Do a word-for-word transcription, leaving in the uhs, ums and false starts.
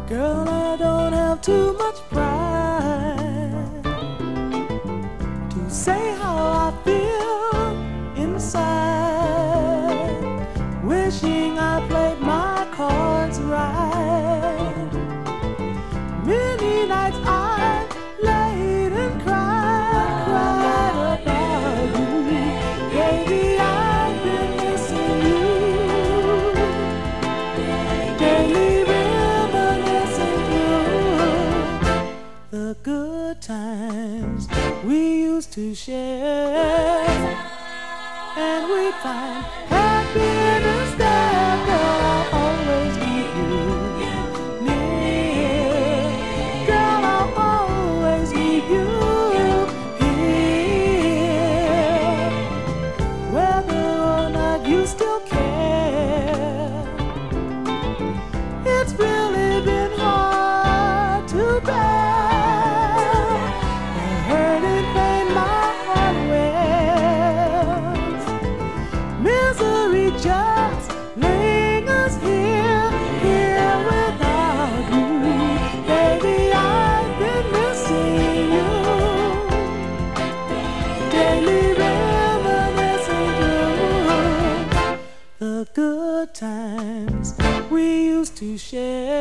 Girl, I don't have too much pride to say how I feel inside, wishing I played my cards right. Many nights I laid and cried, cried about you. Baby, I've been missing you. Daily reminiscing you. The good times we used to share, and we'd find happiness there. Girl, I'll always keep you near. Girl, I'll always keep you here. Whether or not you still care, it's really been hard to bear. The hurt and pain my heart wears, misery just lingers here, here without you. Baby, I've been missing you. Daily reminiscing you. The good times we used to share.